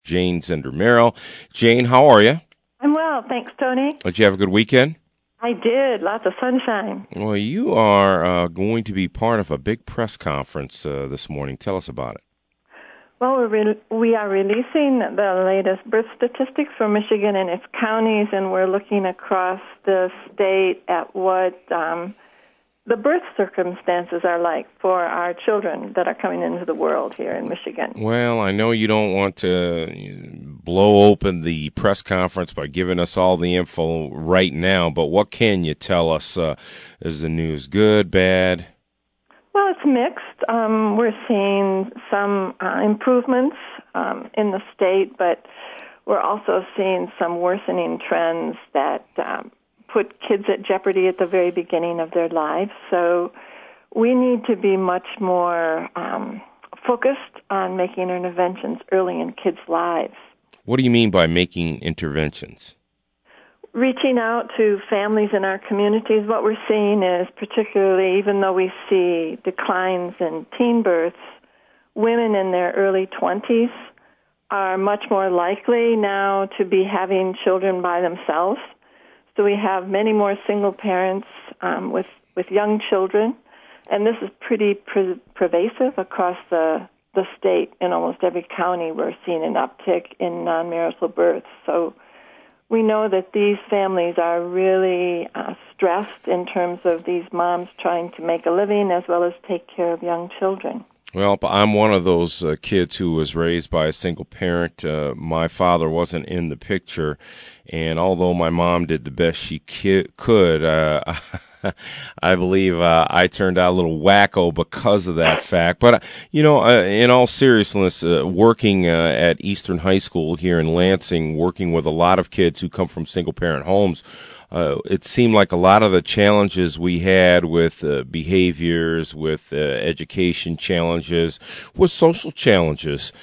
Jane Zender Merrill. Jane, how are you? I'm well, thanks, Tony. Did you have a good weekend? I did. Lots of sunshine. Well, you are going to be part of a big press conference this morning. Tell us about it. Well, we are releasing the latest birth statistics for Michigan and its counties, and we're looking across the state at what the birth circumstances are like for our children that are coming into the world here in Michigan. Well, I know you don't want to blow open the press conference by giving us all the info right now, but what can you tell us? Is the news good, bad? Well, it's mixed. We're seeing some improvements in the state, but we're also seeing some worsening trends that put kids at jeopardy at the very beginning of their lives. So we need to be much more focused on making interventions early in kids' lives. What do you mean by making interventions? Reaching out to families in our communities. What we're seeing is, particularly even though we see declines in teen births, women in their early 20s are much more likely now to be having children by themselves. So we have many more single parents with young children, and this is pretty pervasive across the state. In almost every county, we're seeing an uptick in non-marital births. So we know that these families are really stressed in terms of these moms trying to make a living as well as take care of young children. Well, I'm one of those kids who was raised by a single parent. My father wasn't in the picture, and although my mom did the best she could, I believe I turned out a little wacko because of that fact. But, in all seriousness, working at Eastern High School here in Lansing, working with a lot of kids who come from single-parent homes, it seemed like a lot of the challenges we had with behaviors, with education challenges, with social challenges,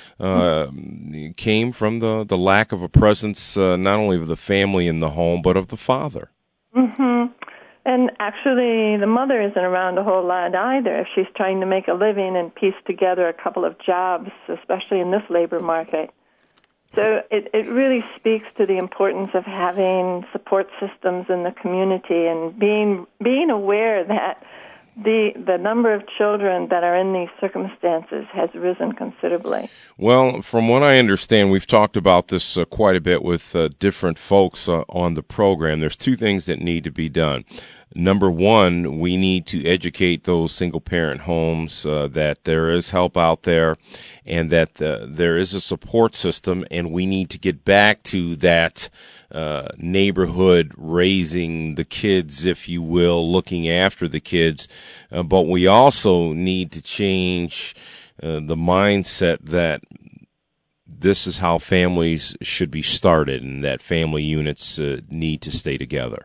came from the lack of a presence, not only of the family in the home, but of the father. Mm-hmm. And actually, the mother isn't around a whole lot either if she's trying to make a living and piece together a couple of jobs, especially in this labor market. So it really speaks to the importance of having support systems in the community and being aware that the number of children that are in these circumstances has risen considerably. Well, from what I understand, we've talked about this quite a bit with different folks on the program. There's two things that need to be done. Number one, we need to educate those single-parent homes that there is help out there and that there is a support system, and we need to get back to that neighborhood raising the kids, if you will, looking after the kids. But we also need to change the mindset that this is how families should be started and that family units need to stay together.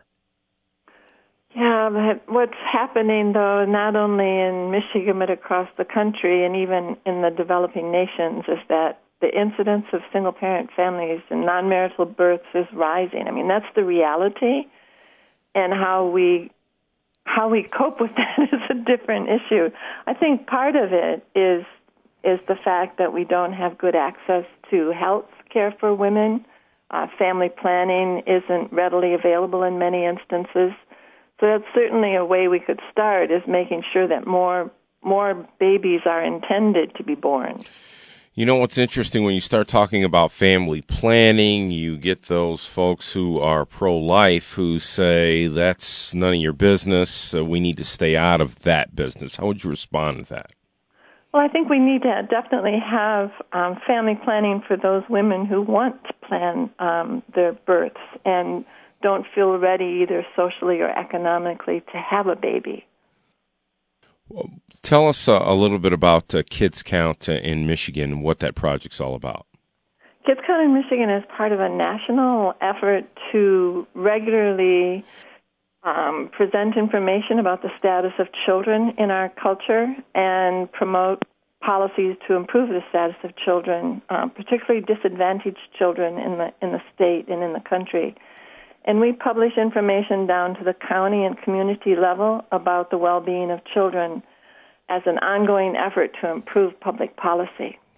Yeah, but what's happening, though, not only in Michigan but across the country and even in the developing nations, is that the incidence of single-parent families and non-marital births is rising. I mean, that's the reality, and how we cope with that is a different issue. I think part of it is the fact that we don't have good access to health care for women. Family planning isn't readily available in many instances. So that's certainly a way we could start, is making sure that more babies are intended to be born. You know what's interesting, when you start talking about family planning, you get those folks who are pro-life who say that's none of your business, we need to stay out of that business. How would you respond to that? Well, I think we need to definitely have family planning for those women who want to plan their births and don't feel ready either socially or economically to have a baby. Well, tell us a little bit about Kids Count in Michigan, what that project's all about. Kids Count in Michigan is part of a national effort to regularly present information about the status of children in our culture and promote policies to improve the status of children, particularly disadvantaged children in the state and in the country. And we publish information down to the county and community level about the well-being of children as an ongoing effort to improve public policy.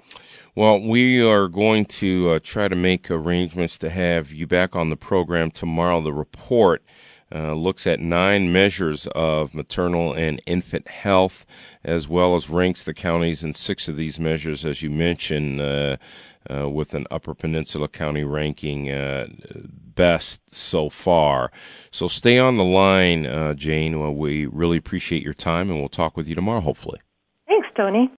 Well, we are going to try to make arrangements to have you back on the program tomorrow. The report looks at 9 measures of maternal and infant health, as well as ranks the counties in 6 of these measures, as you mentioned, with an Upper Peninsula County ranking best so far. So stay on the line, Jane. We really appreciate your time, and we'll talk with you tomorrow, hopefully. Thanks, Tony.